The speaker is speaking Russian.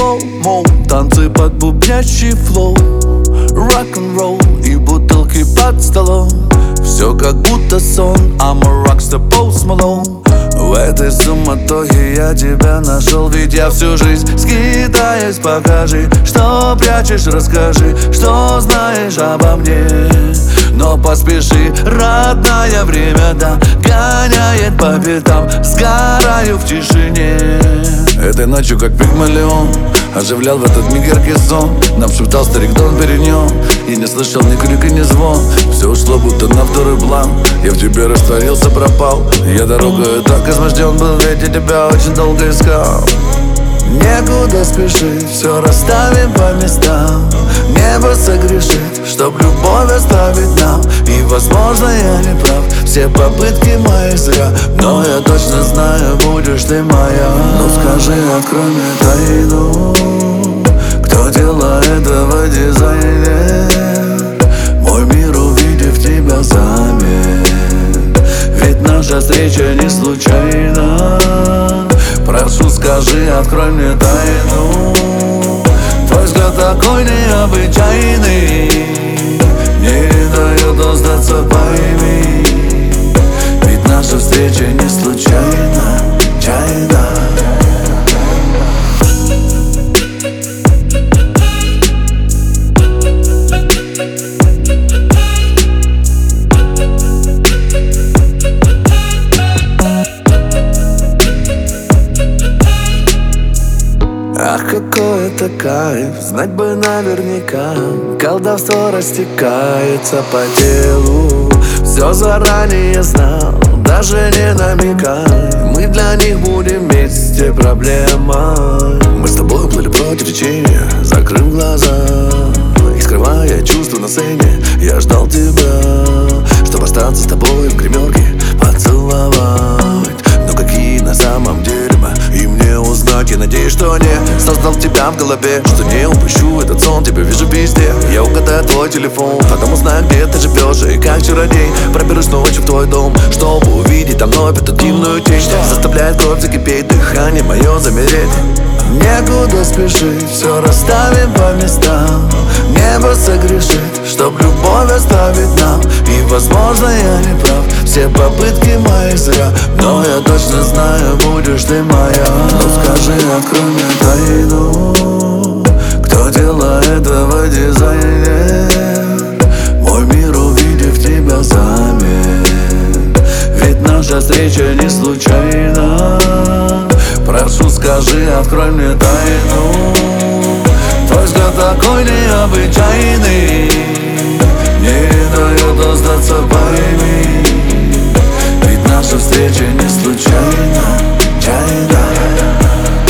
слоу-моу, танцы под бубнящий флоу, рок-н-ролл и бутылки под столом. Все как будто сон, I'm a rockstar Post Malone. В этой суматохе я тебя нашел, ведь я всю жизнь скитаюсь. Покажи, что прячешь, расскажи, что знаешь обо мне. Но поспеши, родная, время догоняет по пятам, сгораю в тишине. Этой ночью, как Пигмалион, оживлял в этот миг яркий сон. Нам шептал старик Дон Периньон, и не слышал ни крик и ни звон. Все ушло будто на второй план, я в тебе растворился, пропал. Я дорогой так изможден был, ведь я тебя очень долго искал. Некуда спешить, все расставим по местам. Небо согрешит, чтоб любовь оставить нам. И возможно я не прав, все попытки мои зря, но я точно знаю, будешь ты моя. Ну скажи, открой мне тайну, кто делает в дизайне. Мой мир, увидев тебя, замер, ведь наша встреча не случайна. Прошу, скажи, открой мне тайну. Твой взгляд такой необычайный, не дает сдаться, пойми. Ведь наша встреча не случайна, чайна. Ах, какой это кайф, знать бы наверняка. Колдовство растекается по телу, все заранее знал, даже не намекай. Мы для них будем вместе проблемой. Мы с тобой плыли против течения, закрыв глаза и скрывая чувства на сцене. Я ждал тебя, чтобы остаться с тобой в гримерке, поцеловать. Но какие на самом деле мы, и мне узнать. Я надеюсь, что не создал тебя в голове, что не упущу этот сон, тебя вижу везде. Я угадаю твой телефон, потом узнаю, где ты живешь. И как чародей проберусь ночью в твой дом, чтобы увидеть там вновь эту дивную тень, что заставляет кровь закипеть, дыхание мое замереть. Некуда спешить, все расставим по местам. Небо согрешит, чтоб любовь оставить нам. И возможно я не прав, все попытки мои зря, но я точно знаю, будешь ты моя. Ну скажи, открой мне тайну, кто делает в дизайне. Мой мир, увидев тебя, замер, ведь наша встреча не случайна. Прошу, скажи, открой мне тайну. Твой взгляд такой необычайный, не дает сдаться, пойми. Ведь наша встреча не случайна, чайна.